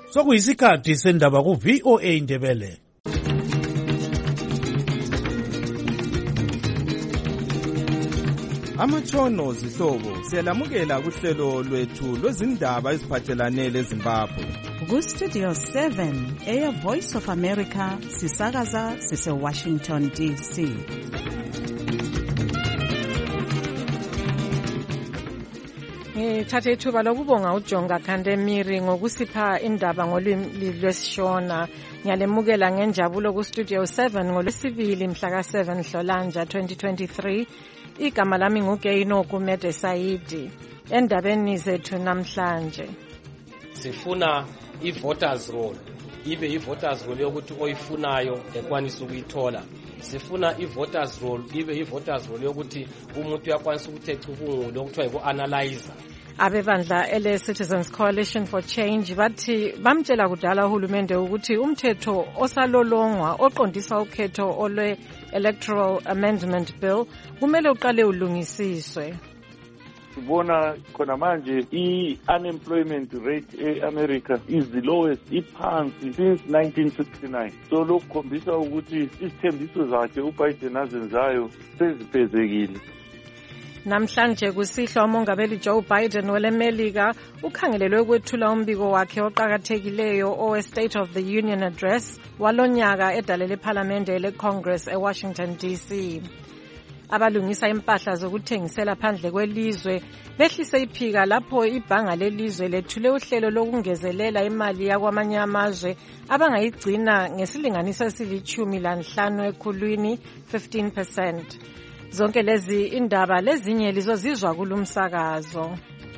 Sokuyisikhathi sendaba ku VOA Indebele. Amatshono zihlobo siyalamukela kuhlelo lwethu lwezindaba eziphathelane leZimbabwe. Ku-Studio 7 Air Voice of America sisakaza sise-Washington DC. Ngithathe ithuba lokubonga uJonga Khandemiri ngokusipha indaba ngolimi lwesiShona. Ngiyalemukela ngenjabulo ku-Studio 7 ngolwesibili mhla ka-7 Nhlolanja 2023. Igama lami nguGeyino Kumede Saidi. Endabeni zethu namhlanje sifuna i-voters roll ibe i-voters roll yokuthi oyifunayo ekwanisa ukuyithola. Sifuna i-voters roll ibe i-voters roll yokuthi umuntu uyakwanisa ukuthi ecubungule okuthiwa yiku-analyzer. Abebandla ele-Citizens Coalition for Change bathi bamtshela kudala uhulumende ukuthi umthetho osalolongwa oqondisa ukhetho olwe-Electoral Amendment Bill kumele uqale ulungisiswe. Sibona khona manje i-unemployment rate e-America is the lowest, iphansi since 1969. So lokhu khombisa ukuthi izithembiso zakhe uBiden azenzayo sezifezekile. Namhlanje kusihlwa umongameli Joe Biden welemelika ukhangelelwe ukwethula umbiko wakhe oqhakathekileyo owe-State of the Union Address walonyaka edalele ephalamende le-Congress eWashington DC. Abalungisa impahla zokuthengisela phandle kwelizwe behlise iphika lapho ibhanga lelizwe lethule uhlelo lokungezelela imali yakwamanye amazwe abangayigcina ngesilinganiso esili-15 ekhulwini 15%. Zonke lezi indaba lezinye lizozizwa kulumsakazo.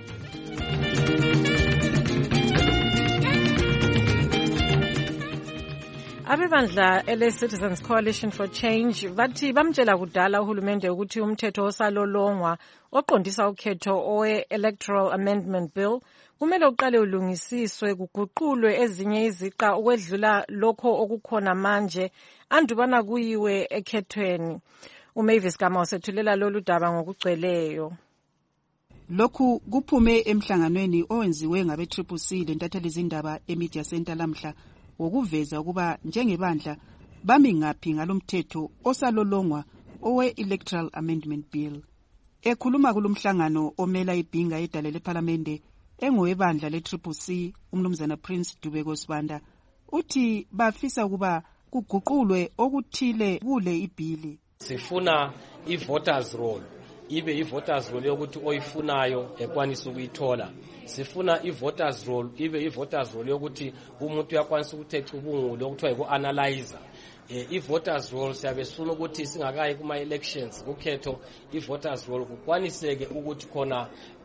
Abebandla ele-Citizens Coalition for Change bathi bamtshela kudala uhulumende ukuthi umthetho osalolongwa oqondisa ukhetho owe-Electoral Amendment Bill kumele uqale ulungisiswe kuguqulwe ezinye iziqa ukwedlula lokho okukhona manje andubana kuyiwe ekhethweni. uMavis Gama usethulela lolu daba ngokugcweleyo. Lokhu kuphume emhlanganweni owenziwe ngabe-CCC lentatheli zindaba eMedia Center lamhla wokuveza ukuba njengebandla bami ngaphi ngalomthetho osalolongwa owe-Electoral Amendment Bill. Ekhuluma kulomhlangano omela ibhinga edalele ephalamende engowebandla le-CCC umnumzana Prince Dubeko Sibanda uthi bafisa ukuba kuguqulwe okuthile kule ibhili. Sifuna i-voters roll ibe i-voters roll yokuthi oyifunayo ekwanisa ukuyithola. Sifuna i-voters roll ibe i-voters roll yokuthi umuntu uyakwanisa ukuthi ecubungule okuthiwa yiku-analyzer. I-voters roll siyabe sifuna ukuthi singakayi kuma-elections kukhetho i-voters roll kukwaniseke ukuthi khona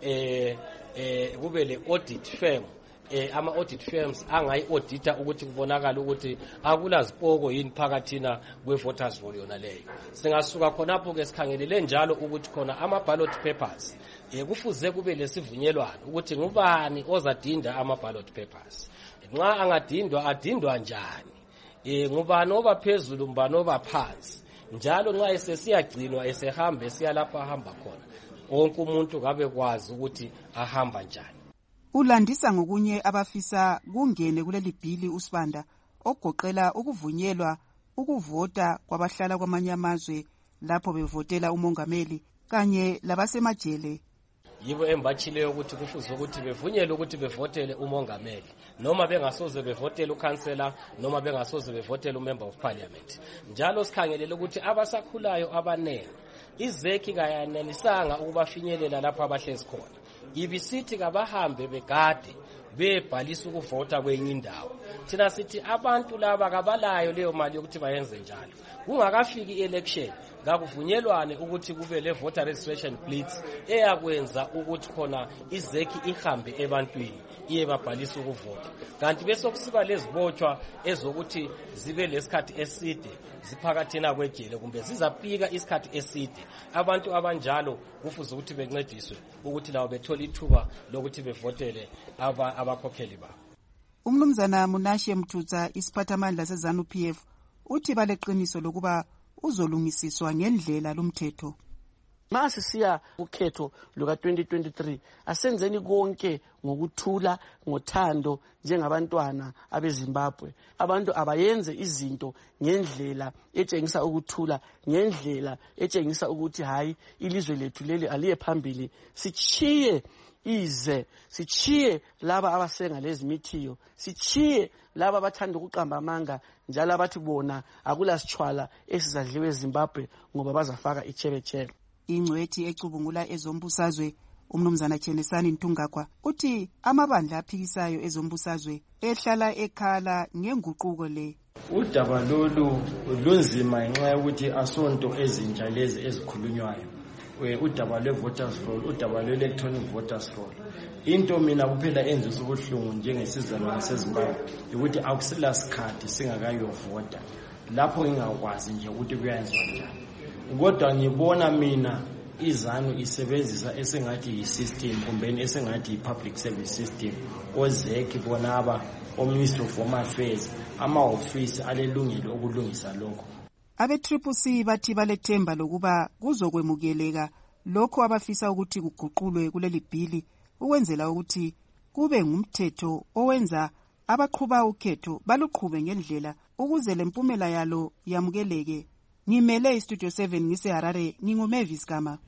kube le-audit firm ama-audit firms angayi-audita ukuthi kubonakala ukuthi akulazipoko yini phakathina kwe-voters roll yona leyo. Singasuka khonapho-ke sikhangelele njalo ukuthi khona ama-ballot papers kufuze kube lesivunyelwano ukuthi ngubani ozadinda ama-ballot papers. Nxa angadindwa adindwa njani, ngubani oba phezulu ngubani oba phansi, njalo nxa esesiyagcinwa esehamba esiyalapha ahamba khona wonke umuntu kabe kwazi ukuthi ahamba njani. Ulandisa ngokunye abafisa kungene kuleli bhili uSibanda ogoqela ukuvunyelwa ukuvota kwabahlala kwamanye amazwe lapho bevotela umongameli kanye labasemajele. Yibo embatshileyo ukuthi kufuze ukuthi bevunyelwe ukuthi bevotele umongameli noma bengasoze bevotele ukhansela noma bengasoze bevotele umember of parliament. Njalo sikhangelele ukuthi abasakhulayo abanene izeki kayanelisanga ukubafinyelela lapho abahlezi khona. Ibisithi kabahambe begade bebhalisa ukuvota kwenye indawo. Thina sithi abantu laba kabalayo leyo mali yokuthi bayenze njalo. Kungakafiki i-election ngakuvunyelwane ukuthi kube le voter registration blitz eyakwenza ukuthi khona izeki ihambe ebantwini iye babhalisa ukuvota. Kanti bese kusiba lezibotshwa ezokuthi zibe lesikhathi eside ziphakathina kwejele kumbe zizapika isikhathi eside. Abantu abanjalo kufuze ukuthi bencediswe ukuthi lawo bethola ithuba lokuthi bevotele abakhokheli babo. Umnumzana Munashe Mthutsa isiphathamandla seZANU-PF uthi baleqiniso lokuba uzolungisiswa ngendlela lomthetho. Masisiya ukhetho luka 2023 asenzeni konke ngokuthula ngothando njengabantwana abeZimbabwe. Abantu abayenze izinto ngendlela etshengisa ukuthula, ngendlela etshengisa ukuthi hayi ilizwe lethu leli aliye phambili. Sichiye laba abasenga lezimithiyo, sichiye laba abathanda ukuqamba amanga njalo abathi bona akulasitshwala esizadliwe eZimbabwe ngoba bazafaka ichebechebe. Ingcwethi ecubungula ezombusazwe umnumzana Chenesani Ntungagwa uthi amabandla aphikisayo ezombusazwe ehlala ekhala ngenguquko le. Udaba lolu lunzima ngenxa yokuthi asonto ezintsha lezi ezikhulunywayo. Udaba lwe-voters roll, udaba lwe-electronic voters roll. Into mina kuphela enzisa ubuhlungu njengesizalwane seZimbabwe ukuthi akusela sikhathi singakayovota. Lapho ngingakwazi nje ukuthi kuyenziwa njani. Kodwa ngibona mina iZANU isebenzisa esengathi yi-system kumbe esengathi yi-public service system. OZEC bonaba, o-Ministry of Home Affairs, ama-ofisi alelungelo okulungisa lokho. Abe-CCC bathi balethemba lokuba kuzokwemukeleka lokho abafisa ukuthi kuguqulwe kuleli bhili ukwenzela ukuthi kube ngumthetho owenza abaqhuba ukhetho baluqhube ngendlela ukuze lempumela yalo yamukeleke. Ngimele iStudio 7 ngiseHarare, nginguMavis Gama.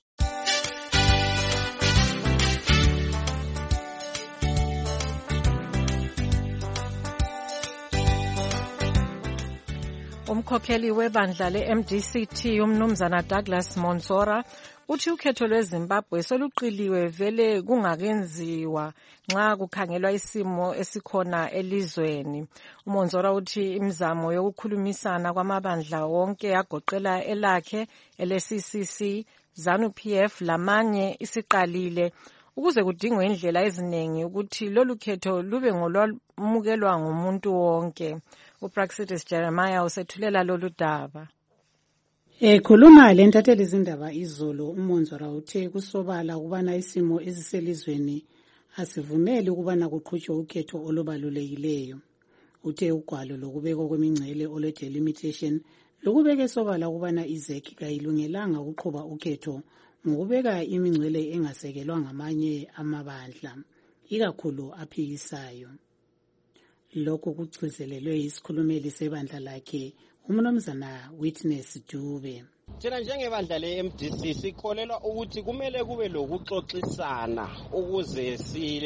Umkhokheli webandla le-MDCT umnumzana Douglas Monsora uthi ukhetho lweZimbabwe soluqiliwe vele kungakenziwa nxa kukhangelwa isimo esikhona elizweni. uMonsora uthi imizamo yokukhulumisana kwamabandla wonke yagoqela elakhe ele-CCC, ZANU-PF lamanye isiqalile ukuze kudingwe indlela eziningi ukuthi lolu khetho lube ngolwamukelwa ngumuntu wonke. uPraxitis Jeremiah usethulela lolu daba. Ekhuluma lentatheli izindaba izolo uMonsora uthe kusobala ukubana isimo eziselizweni asivumeli ukubana kuqhutshwe ukhetho olubalulekileyo. Uthe ugwalo lokubekwa kwemingcele ole-delimitation lokubeke sobala ukubana iZEC kayilungelanga ukuqhuba ukhetho ngokubeka imingcele engasekelwa ngamanye amabandla ikakhulu aphikisayo. Lokho kugcizelelwe isikhulumeli sebandla lakhe umnumzana Witness Dube. Thina njengebandla le-MDC sikholelwa ukuthi kumele kube lokuxoxisana ukuze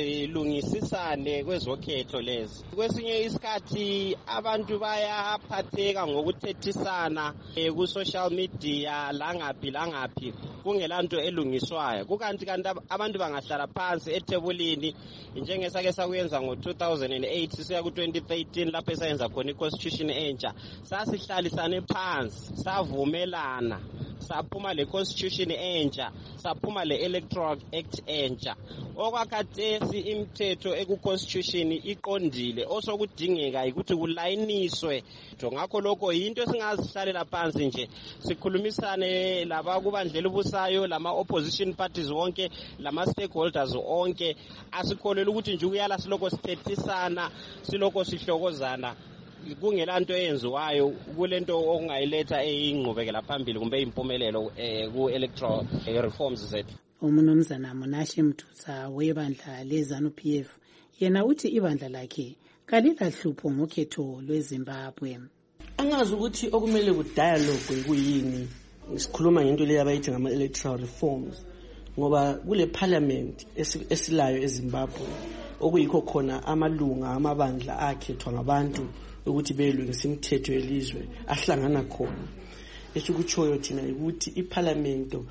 silungisisane kwezokhetho lezi. Kwesinye isikhathi abantu bayaphatheka ngokuthethisana ku-social media langaphi kungelanto elungiswayo. Kukanti abantu bangahlala phansi ethebulini njengesake sakuyenza ngo-2008 sisiya ku-2013 lapho esayenza khona i-constitution entsha. Sasihlalisane phansi savumelana saphuma le constitution entsha saphuma le electoral act entsha. Okwakhathesi imithetho eku-constitution iqondile osokudingeka ukuthi kulayiniswe. Ngakho lokho yinto singazihlalela phansi nje sikhulumisane labakubandlela ubusayo lama-opposition parties wonke lama-stakeholders onke. Asikholelwa ukuthi nje ukuyala siloko sithethisana siloko sihlokozana kungelanto eyenziwayo kulento okungayiletha eyingqubekela phambili kumbe impumelelo ku-electoral reforms zethu. Umnumzana Munashe Mthutsa webandla le-ZANU-PF yena uthi ibandla lakhe kalilahlupho ngokhetho lweZimbabwe. Angazi ukuthi okumele kudialogue kuyini. Sikhuluma ngento leyo abayithi ngama-electoral reforms ngoba kule parliament esilayo eZimbabwe okuyikho khona amalunga amabandla akhethwa ngabantu ukuthi belungise imithetho yelizwe ahlangana khona. Esikutshoyo thina ukuthi iparlamento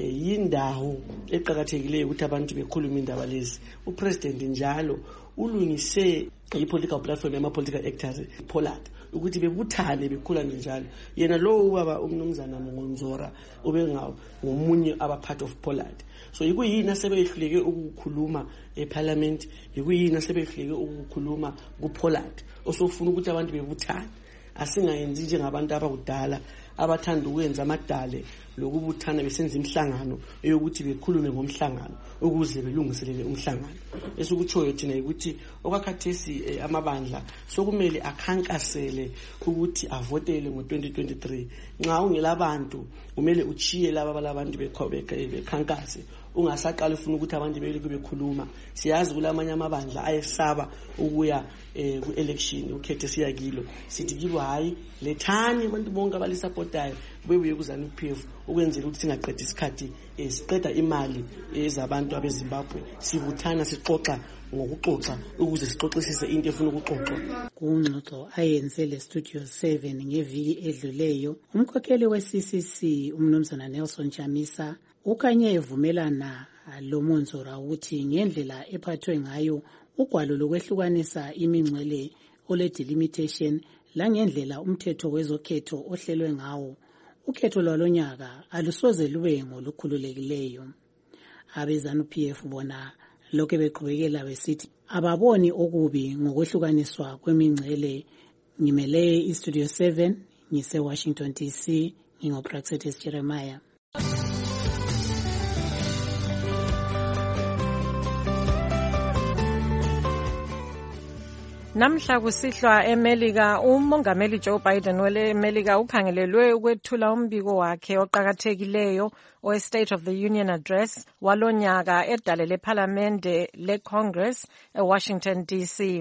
yindawo eqhakathekileyo ukuthi abantu bekhuluma indaba lezi. Upresident njalo ulungise i-political platform yama-political actors Pollard ukuthi bebuthane bekhula njalo. Yena lo ubaba umnumzana Monsora ngomunye aba-part of Pollard. So yikuyini asebehluleke ukukhuluma eParliament, yikuyini asebehluleke ukukhuluma kuPollard osofuna ukuthi abantu bebuthane. Asingayenzi njengabantu abakudala abathanda ukwenza amadale lokubuthana besenza imihlangano eyokuthi bekhulume ngomhlangano ukuze belungiselele umhlangano. Esikutshoyo thina ukuthi okwakhathesi amabandla sokumele akhankasele ukuthi avotele ngo-2023. Nxa ungelabantu kumele uchiye laba balabantu bekhankase, ungasaqala ufuna ukuthi abantu belokhu bekhuluma. Siyazi kulamanye amabandla ayesaba ukuya ku-election ukhethe siya kilo, sithi kibo hayi lethani abantu bonke abalisupportayo bebuye kuZANU-PF ukwenzela ukuthi singaqedi isikhathi siqeda imali ezabantu abeZimbabwe, sibuthana sixoxa ngokuxoxa ukuze sixoxisise into efuna ukuxoxwa. Kungxoxo ayenze le Studio 7 ngeviki edluleyo, umkhokheli we-CCC umnumzana Nelson Chamisa ukanye evumelana lo Monzora ukuthi ngendlela ephathwe ngayo ugwalo lokwehlukanisa imingcele ole delimitation la ngendlela umthetho wezokhetho ohlelwe ngawo ukhetho lwalonyaka alusoze lube ngolukhululekileyo. AbeZANU-PF bona lokho beqhubekela besithi ababoni okubi ngokwehlukaniswa kwemingcele. Ngimele iStudio 7 ngise Washington DC, ngingoPraxetes Jeremiah. Namhla kusihlwa eMelika, umongameli Joe Biden wele Melika ukhangelelwe ukwethula umbiko wakhe oqhakathekileyo we-State of the Union Address walonyaka edale lePhalamende leCongress eWashington DC.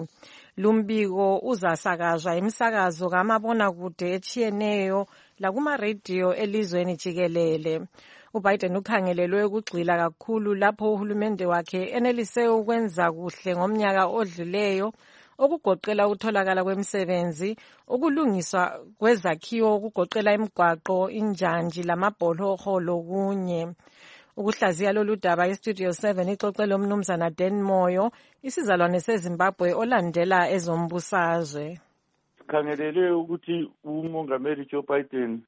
Lumbiko uzasakazwa imisakazo kamabonakude echiyeneyo lakuma-radio elizweni jikelele. uBiden ukhangelelwe ukugxila kakhulu lapho uhulumende wakhe enelise ukwenza kuhle ngomnyaka odluleyo, okugoqela ukutholakala kwemisebenzi, ukulungiswa kwezakhiwo, ukugoqela imigwaqo, injanji lamabholoho lokunye. Ukuhlaziya lolu daba iStudio 7 ixoxele umnumzana Dan Moyo, isizalwane seZimbabwe olandela ezombusazwe. Khangelele ukuthi umongameli Joe Biden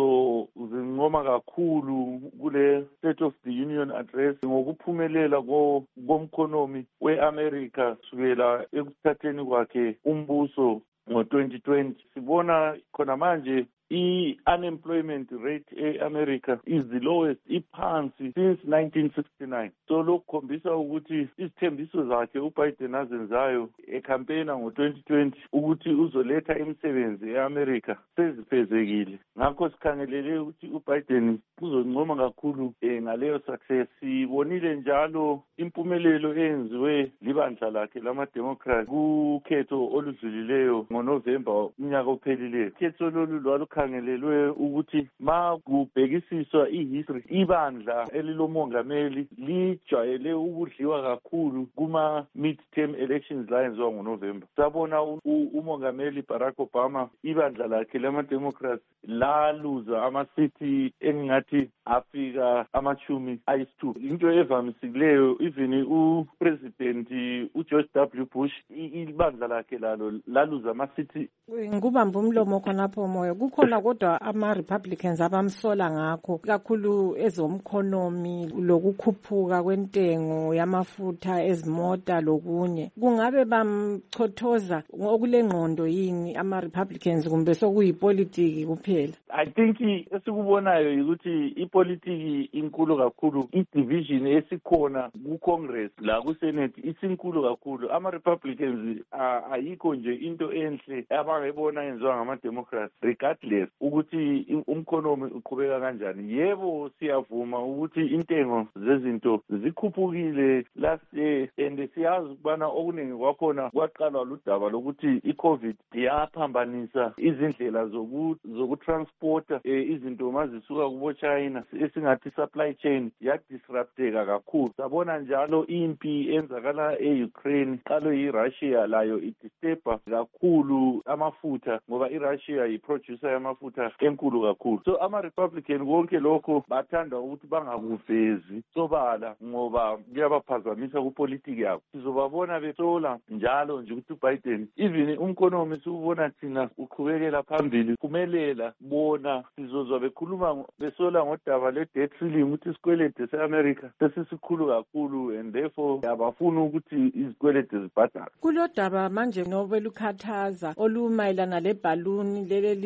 uzozincoma kakhulu kule State of the Union Address ngokuphumelela komkhonomi we-America sukela ekuthatheni kwakhe umbuso ngo-2020. Sibona khona manje i-unemployment rate e-America is the lowest, iphansi since 1969. So lokhu khombisa ukuthi izithembiso zakhe uBiden azenzayo ekhampeyina ngo-2020 ukuthi uzoletha imisebenzi e-America sezifezekile. Ngakho sikhangelele ukuthi uBiden uzoncoma kakhulu ngaleyo success. Sibonile njalo impumelelo eyenziwe libandla lakhe lama-Democrat kukhetho oludlulileyo ngoNovemba umnyaka ophelileyo. Khetho lolu lwalukhangelelwe ukuthi ma kubhekisiswa ihistory, ibandla elilomongameli lijwayele ukudliwa kakhulu kuma midterm elections layenziwa ngoNovemba. Sabona umongameli Barack Obama, ibandla lakhe lama-Democrats laluza amasithi engathi afika amachumi ayisithupha. Into evamisileyo, even uPresident uGeorge W. Bush, ibandla lakhe lalo laluza amasithi. Ngubamba umlomo khonapho Moyo, kukhona kodwa ama-Republicans abamsola ngakho kakhulu ezomkhonomi lokukhuphuka kwentengo yamafutha ezimota lokunye. Kungabe bamchothoza okulengqondo yini ama-Republicans kumbe sokuyipolitiki kuphela? I think esikubonayo ukuthi ipolitiki inkulu kakhulu, i-division esikhona ku-Congress la ku-Senate isinkulu kakhulu. Ama-Republicans ayikho nje into enhle abangayibona yenziwa ngama-Democrats regardless ukuthi umkhonomi uqhubeka kanjani. Yebo siyavuma ukuthi intengo zezinto zikhuphukile last year, and siyazi ukubana okuningi kwakhona kwaqalwa ludaba lokuthi i-COVID yaphambanisa izindlela zokutransporta izinto mazisuka kubo China, esingathi supply chain yadisrupteka kakhulu. Sabona njalo impi enzakala e-Ukraine qalo yi-Russia layo idisturba kakhulu amafutha ngoba i-Russia yi-producer yamafutha enkulu kakhulu. So ama-Republican konke lokho bathanda ukuthi bangakuvezi sobala ngoba kuyabaphazamisa kupolitiki yabo. Sizobabona besola njalo nje ukuthi uBiden even umkhonomi siubona thina uqhubekela phambili kumelela bona sizozwa bekhuluma besola ngodaba le-debt ceiling ukuthi isikwelede se-America sesisikhulu kakhulu and therefore abafuna ukuthi izikwelede zibhadalwe. Kulodaba manje nobe lukhathaza olumayelana lebhaluni leli libonakala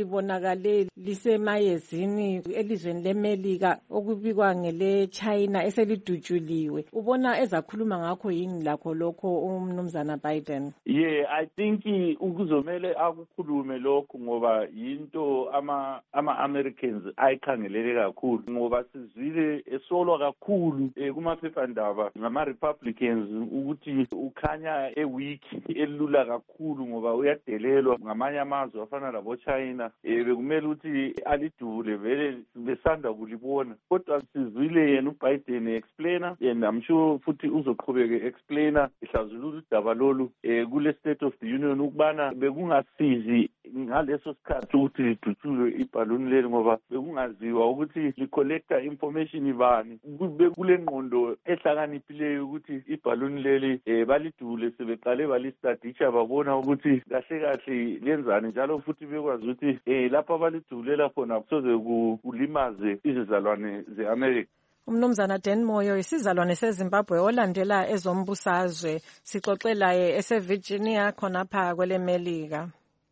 elitholakale lisemayezini elizweni leMelika okubikwa ngele China eselidutshuliwe, ubona ezakhuluma ngakho yini lakho lokho umnumzana Biden? I think ukuzomele akukhulume lokho ngoba yinto ama-Americans ayikhangelele kakhulu, ngoba sizwile esolwa kakhulu kumaphephandaba ngama-Republicans ukuthi ukhanya weak elula kakhulu ngoba uyadelelwa ngamanye amazwe afana labo China. Bekumele ukuthi alidule vele besanda kulibona, kodwa sizwile yena uBiden explainer, and I'm sure futhi uzoqhubeka explainer ihlazulula udaba lolu kule State of the Union ukubana bekungasizi ngaleso sikhathi ukuthi lidutshulwe ibhaluni leli ngoba bekungaziwa ukuthi licollecta information ibani. Kule ngqondo ehlakaniphileyo ukuthi ibhaluni leli balidule sebeqale balistadisha babona ukuthi kahle kahle lenzani, njalo futhi bekwazi ukuthi lapha balidulela khona kusoze kulimaze izizalwane ze-America. Umnumzana Dan Moyo, isizalwane seZimbabwe olandela ezombusazwe, sixoxelaye eseVirginia khonapha kwele Melika.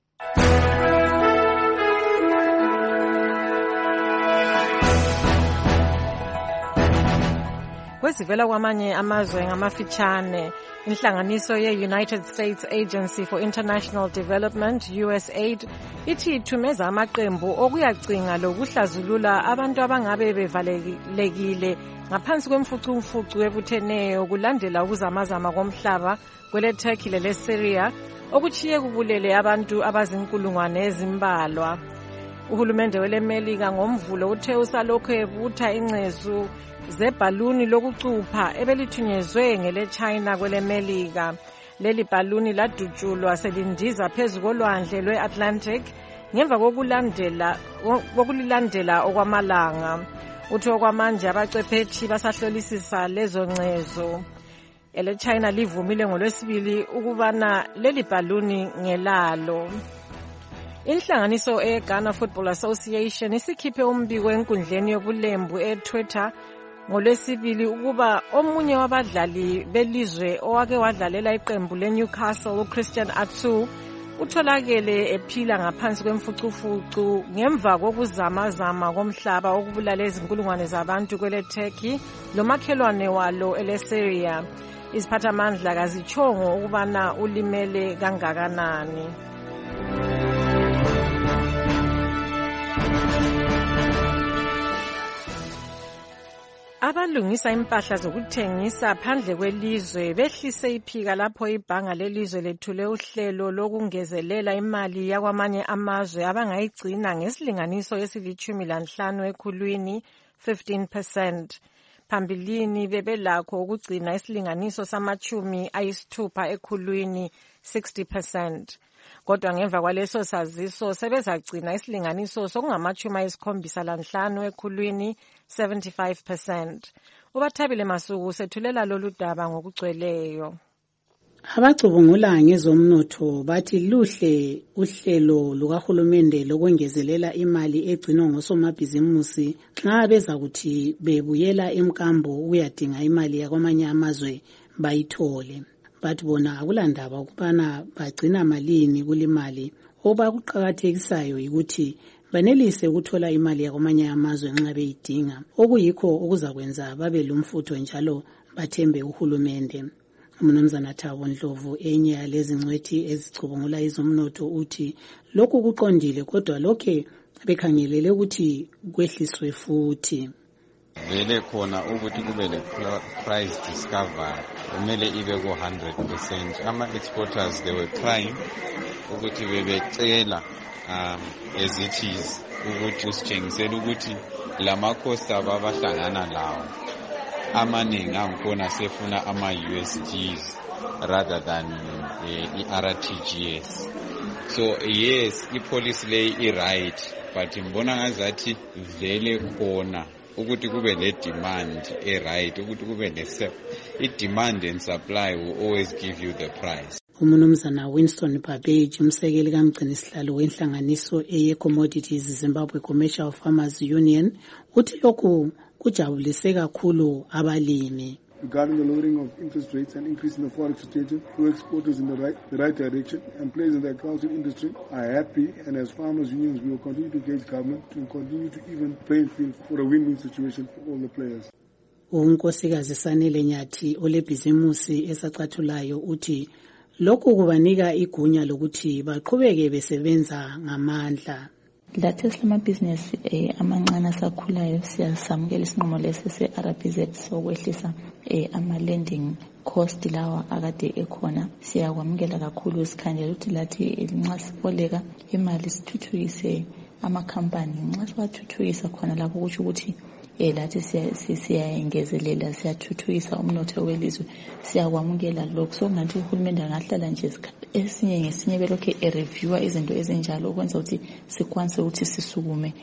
Kwezivela kwamanye amazwe ngamafitshane, inhlanganiso ye-United States Agency for International Development, USAID, ithi ithumeza amaqembu okuyacinga lokuhlazulula abantu abangabe bevalelekile ngaphansi kwemfucumfucu ebutheneyo kulandela ukuzamazama komhlaba kwele Turkey lele Syria okuchiye kubulele abantu abazinkulungwane ezimbalwa. Uhulumende wele Melika ngomvulo uthe usalokho ebutha incezu zebhaluni lokucupha ebelithunyezwe ngele China kwele Melika. Leli bhaluni ladutshulwa selindiza phezu kolwandle lwe-Atlantic ngemva kokulilandela okwamalanga. Uthi okwamanje abacwephethi basahlolisisa lezo ncezo. Ele China livumile ngoLwesibili ukubana leli bhaluni ngelalo. Inhlanganiso eGhana Football Association isikhiphe umbiko enkundleni yobulembu eTwitter ngoLwesibili ukuba omunye wabadlali belizwe owake wadlalela iqembu leNewcastle uChristian Atsu utholakele ephila ngaphansi kwemfucufucu ngemva kokuzamazama komhlaba okubulala izinkulungwane zabantu kwele Turkey lomakhelwane walo eleSyria. Iziphathamandla kazitshongo ukubana ulimele kangakanani. Abalungisa impahla zokuthengisa phandle kwelizwe behlise iphika lapho ibhanga lelizwe lethule uhlelo lokungezelela imali yakwamanye amazwe abangayigcina ngesilinganiso esi-15 ekhulwini 15%. Phambilini bebelakho ukugcina isilinganiso sama-60 ekhulwini 60%. Kodwa ngemva kwaleso saziso sebezagcina isilinganiso sokungama-75 ekhulwini 75%. Ubathabile Masuku sethulela lolu daba ngokugcweleyo. Abacubungula ngezomnotho bathi luhle uhlelo lukahulumende lokwengezelela imali egcinwa ngosomabhizimusi nxa beza kuthi bebuyela emkambo ukuyadinga imali yakwamanye amazwe bayithole. Bathi bona akulandaba ukubana bagcina malini kulimali, obakuqakathekisayo ukuthi banelise ukuthola imali yakwamanye amazwe nxa beyidinga, okuyikho okuzakwenza babe lomfutho njalo bathembe uhulumende. Umnumzana Thabo Ndlovu enye yalezingcwethi ezicubungula izomnotho uthi lokhu kuqondile kodwa lokhe bekhangelele ukuthi kwehliswe futhi. Vele khona ukuthi kube le price discovery kumele ibe ku 100%. Ama-exporters they were trying ukuthi bebecela as it is ukuthi usitshengisele ukuthi lama-cost abahlangana lawo amaningi angikhona sefuna ama-USDs rather than i-RTGS. So yes, i-policy leyi i-right, but mbona ngazathi vele khona ukuthi kube le demand right, ukuthi kube i-demand and supply will always give you the price. Umnumzana Winston Babbage umsekeli kamgcinisihlalo wenhlanganiso eye-Commodities Zimbabwe Commercial Farmers Union uthi lokhu kujabulise kakhulu abalimi. regarding the lowering of interest rates and increasing the forex attention to exporters in the right direction, and players in the agricultural industry are happy, and as farmers unions we will continue to engage government and continue to even playing field for a win-win situation for all the players. unkosikazi Sanele Nyathi olebhizimusi esacathulayo uthi lokhu kubanika igunya lokuthi baqhubeke besebenza ngamandla. Lathi silamabhizinisi amancane asakhulayo siyasamukela isinqumo lesi se-RBZ sokwehlisa ama-lending cost lawa akade ekhona. Siyakwamukela kakhulu sikhanjela ukuthi lathi nxa siboleka imali sithuthukise amakhampani, nxa siwathuthukisa khona lapho kusho ukuthi lathi siyayengezelela, siyathuthukisa umnotho welizwe. Siyakwamukela lokho, sokungathi uhulumende angahlala nje esinye ngesinye belokhu ereviewa izinto ezinjalo ukwenza ukuthi sikwanise ukuthi sisukume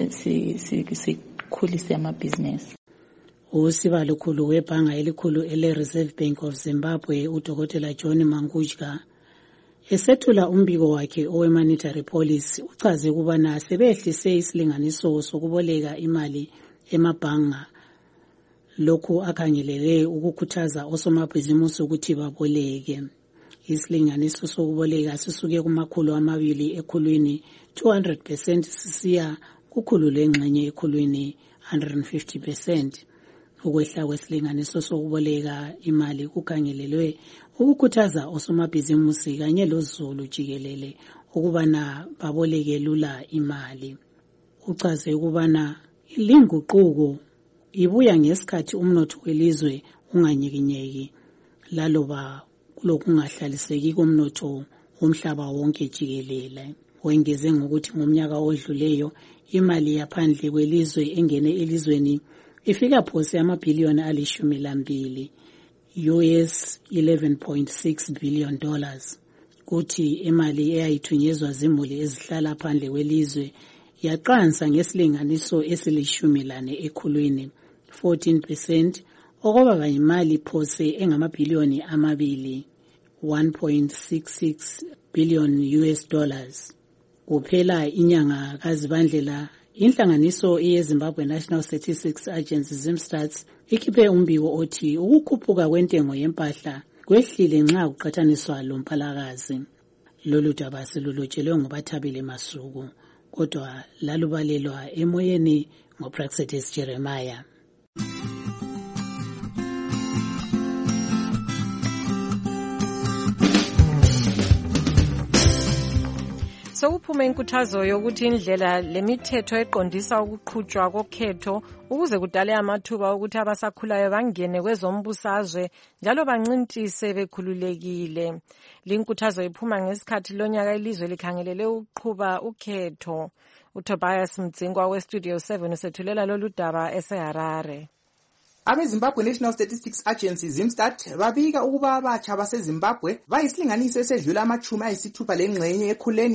sikhulise amabhizinesi. Usibalukhulu webhanga elikhulu ele-Reserve Bank of Zimbabwe uDokotela John Mangujka esethula umbiko wakhe owe-monetary policy uchaze ukubana sebehlise isilinganiso sokuboleka imali emabhanga. Lokhu akhangelele ukukhuthaza osomabhizimusi ukuthi baboleke. Isilinganiso sokuboleka sisuke kumakhulu amabili ekhulwini 200% sisiya kukhulu lengxenye ekhulwini 150%. Ukwehla kwesilinganiso sokuboleka imali kukhangelelwe ukukhuthaza osomabhizimusi kanye lozulu jikelele ukubana baboleke lula imali. Uchaze ukubana ilinguquko ibuya ngesikhathi umnotho welizwe unganyikinyeki laloba kulokungahlaliseki komnotho womhlaba wonke jikelele. Wengeze ngokuthi ngomnyaka odluleyo imali yaphandle kwelizwe engene elizweni ifika phose amabhiliyoni ali-12 US $11.6 billion. Kuthi imali eyayithunyezwa zimuli ezihlala phandle kwelizwe yaqansa ngesilinganiso esili-14 ekhulwini 14%, okwaba imali phose engamabhiliyoni amabili 1.66 billion US dollars. Kuphela inyanga kaZibandlela inhlanganiso yeZimbabwe National Statistics Agency ZimStats ikhiphe umbiko othi ukukhuphuka kwentengo yempahla kwehlile nxa kuqhathaniswa lompalakazi. Lolu daba silulutshelwe nguBathabile Masuku kodwa lalubalelwa emoyeni ngoPraxedis Jeremiah. Sokuphume inkuthazo yokuthi indlela lemithetho eqondisa ukuqhutshwa kokhetho ukuze kudale amathuba ukuthi abasakhulayo bangene kwezombusazwe njalo bancintise bekhululekile. Linkuthazo iphuma ngesikhathi lonyaka ilizwe likhangelele ukuqhuba ukhetho. uTobias Mdzingwa weStudio 7 usethulela lolu daba eseHarare. Abe-Zimbabwe National Statistics Agency ZimStat babika ukuba abatsha baseZimbabwe bayisilinganiso esedlula ama-60 lengxenye ekhuleni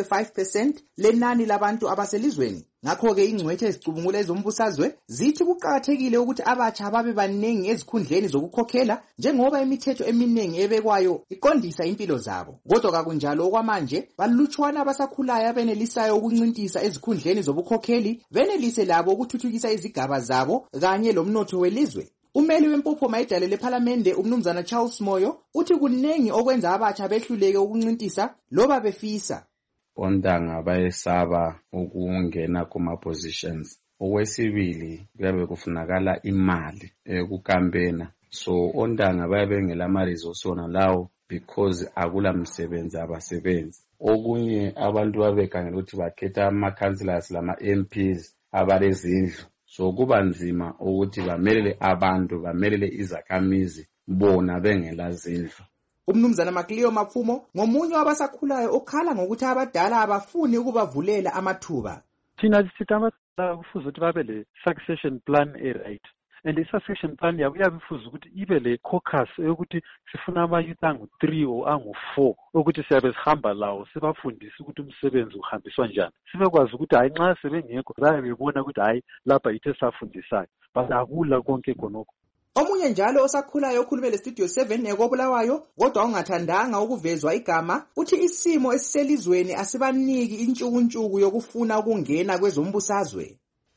65% lenani labantu abaselizweni. Ngakho-ke ingcwethe ezicubungula ezombusazwe zithi kuqakathekile ukuthi abatsha babe baningi ezikhundleni zokukhokhela njengoba imithetho eminingi ebekwayo iqondisa impilo zabo. Kodwa kakunjalo okwamanje balutshwana abasakhulayo abenelisayo ukuncintisa ezikhundleni zobukhokheli benelise labo ukuthuthukisa izigaba zabo kanye lomnotho welizwe. Umeli wempophoma edale lephalamende umnumzana Charles Moyo uthi kunengi okwenza abatsha behluleke ukuncintisa loba befisa. Ontanga bayesaba ukungena kuma-positions. Okwesibili kuyabe kufunakala imali ekukampena. So ontanga bayabe ngelama-resource wona lawo because akula msebenzi abasebenzi. Okunye abantu babekhangela ukuthi bakhetha ama-councillors lama-MPs abalezindlu. So kuba nzima ukuthi bamelele abantu, bamelele izakhamizi bona bengela zindlu. Umnumzana Makleo Mapfumo ngomunye wabasakhulayo okhala ngokuthi abadala abafuni ukubavulela amathuba. Thina sithi abadala kufuze ukuthi babe le succession plan right. And the succession plan yabifuza ukuthi ibe le caucus ukuthi sifuna ama-youth angu-3 or angu-4 ukuthi siyabe sihamba lawo sibafundise ukuthi umsebenzi uhambiswa njani. Sibekwazi ukuthi hayi nxa sebengekho bayabe bebona ukuthi hayi lapha yithe safundisayo. Basakula konke khonokho. Omunye njalo osakhulayo okhulume leStudio 7 ekobulawayo kodwa ungathandanga ukuvezwa igama uthi isimo esiselizweni asibaniki intshukuntshuku yokufuna ukungena kwezombusazwe.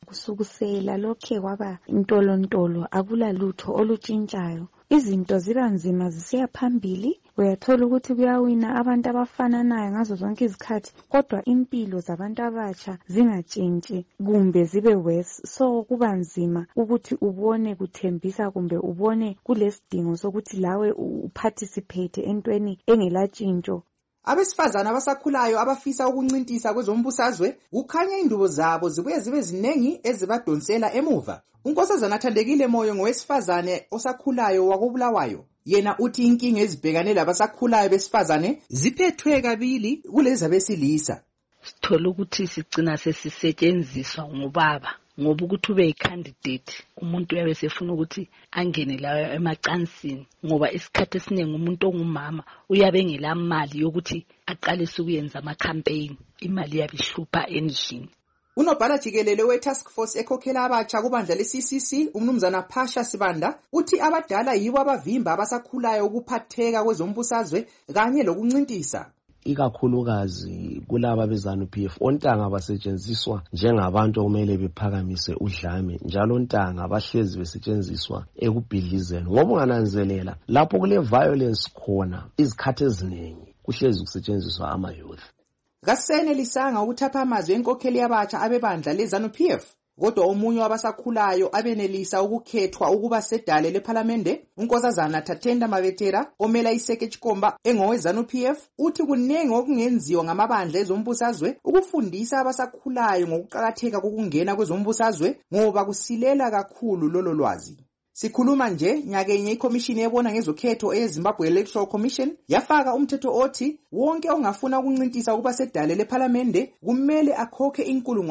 kusukusela lokhe kwaba intolontolo akula lutho olutshintshayo. Izinto ziba nzima zisiya phambili, uyathola ukuthi kuyawina abantu abafananayo ngazo zonke izikhathi, kodwa impilo zabantu abatsha zingatshintshi kumbe zibe worse. So kuba nzima ukuthi ubone kuthembisa kumbe ubone kulesidingo sokuthi lawe uparticipate entweni engelatshintsho. Abesifazana abasakhulayo abafisa ukuncintisa kwezombusazwe kukhanya indubo zabo zibuye zibe ziningi ezibadonsela emuva. uNkosazana Thandekile Moyo ngowesifazane osakhulayo wakobulawayo. Yena uthi inkinga ezibhekane labasakhulayo besifazane ziphethwe kabili kulezi abesilisa. Sithola ukuthi sigcina sesisetshenziswa ngobaba ngoba ukuthi ube candidate umuntu uyabe sefuna ukuthi angene la emacansini ngoba isikhathi esiningi umuntu ongumama uyabe engelamali yokuthi aqalise ukuyenza ama campaign, imali yabihlupha endlini. Unobhala jikelele we-task force ekhokhela abatsha kubandla le-CCC umnumzana Phasha Sibanda uthi abadala yibo abavimba abasakhulayo ukuphatheka kwezombusazwe kanye lokuncintisa. Ikakhulukazi kulaba beZANU-PF ontanga basetshenziswa njengabantu okumele bephakamise udlame, njalo ontanga bahlezi besetshenziswa ekubhidlizeni. Ngoba ungananzelela lapho kule violence khona izikhathi eziningi kuhlezi kusetshenziswa ama youth. Kasene lisanga ukuthapha amazwi enkokheli yabatsha abebandla leZANU-PF, kodwa omunye wabasakhulayo abenelisa ukukhethwa ukuba sedale lePhalamende, uNkosazana Thatenda Mabetera omela iseke Chikomba engoweZANU-PF uthi kunengi okungenziwa ngamabandla ezombusazwe ukufundisa abasakhulayo ngokuqhakatheka kokungena kwezombusazwe ngoba kusilela kakhulu lolo lwazi. Sikhuluma nje nyakenye ikomishini ebona ngezokhetho eZimbabwe Electoral Commission yafaka umthetho othi wonke ongafuna ukuncintisa ukuba sedale lePhalamende kumele akhokhe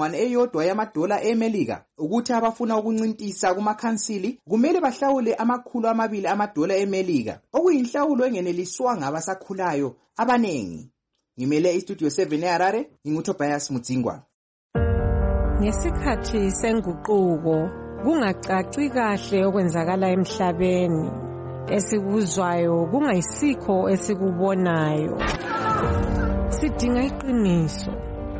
$1,000 eMelika. Ukuthi abafuna ukuncintisa kumakhansili kumele bahlawule $200 eMelika, okuyinhlawulo engeneliswa ngabasakhulayo abanengi. Ngimele iStudio 7 eHarare, nginguTobias Mudzingwa. Ngesikhathi senguquko kungacaci kahle okwenzakala emhlabeni, esikuzwayo kungayisikho esikubonayo. Sidinga iqiniso.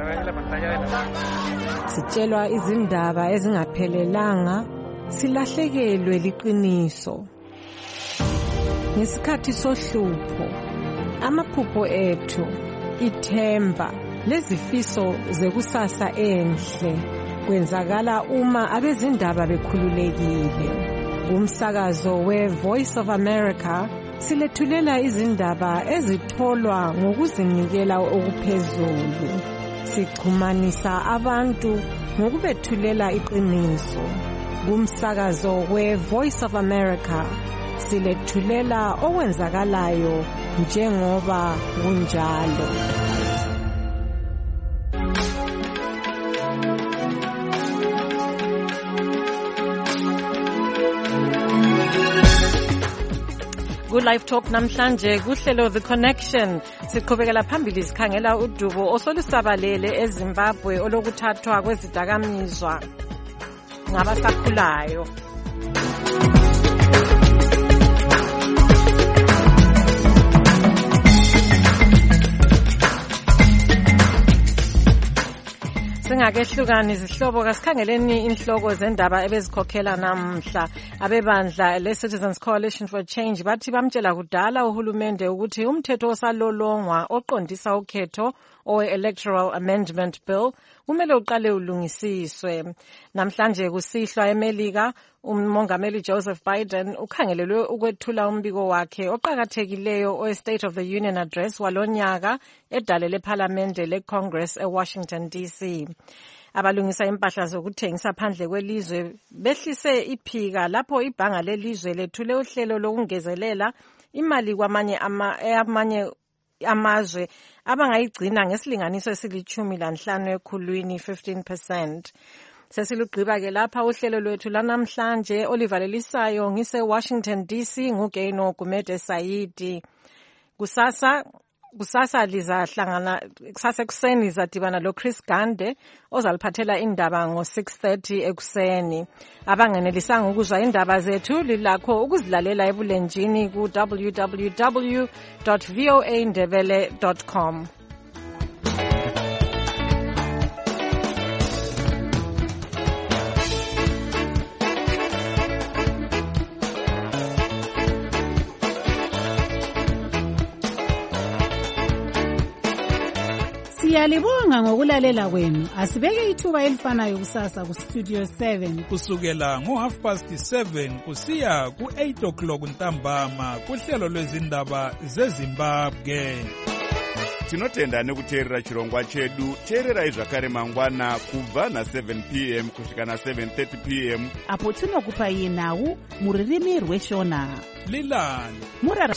Sitshelwa izindaba ezingaphelelanga, silahlekelwe liqiniso. Ngesikhathi sohlupho, amaphupho ethu, ithemba lezifiso zekusasa enhle kwenzakala uma abezindaba bekhululekile. Umsakazo we-Voice of America silethulela izindaba ezitholwa ngokuzinikela okuphezulu. Sichumanisa abantu ngokubethulela iqiniso. Umsakazo we-Voice of America silethulela okwenzakalayo njengoba kunjalo. Ku-Live Talk namhlanje kuhlelo The Connection siqhubekela phambili sikhangela udubo osolusabalele eZimbabwe olokuthathwa kwezidakamizwa ngabasakhulayo. Singakehlukani izihlobo kasikhangeleni inhloko zendaba ebezikhokhela namhla. Abebandla le-Citizens Coalition for Change bathi bamtshela kudala uhulumende ukuthi umthetho osalolongwa oqondisa ukhetho owe-Electoral Amendment Bill kumele uqale ulungisiswe. Namhlanje kusihlwa eMelika, umongameli Joseph Biden ukhangelelwe ukwethula umbiko wakhe oqhakathekileyo owe-State of the Union Address walonyaka edale lePhalamende leCongress eWashington DC. Abalungisa impahla zokuthengisa phandle kwelizwe behlise iphika lapho ibhanga lelizwe lethule uhlelo lokungezelela imali kwamanye amazwe abangayigcina ngesilinganiso esili-15 ekhulwini 15%. Sesilugqiba ke lapha uhlelo lwethu lanamhlanje olivalelisayo ngise-Washington DC nguGeno Gumede Sayidi. Kusasa lizahlangana kusasa ekuseni izadibana loChris Gande ozaliphathela indaba ngo-6:30 ekuseni. Abangenelisanga ukuzwa indaba zethu lilakho ukuzilalela ebulenjini ku www.voandebele.com. Siyalibonga ngokulalela kwenu. Asibeke ithuba elifanayo kusasa ku Studio 7 kusukela ngo7:30 kusiya ku8 ntambama kuhlelo lwezindaba zeZimbabwe. Tinotenda nekuteerera chirongwa chedu. Teererai zvakare mangwana kubva na7 p.m. kusvika na7:30 p.m. apo tinokupai nhau muririmi rweshona Lilani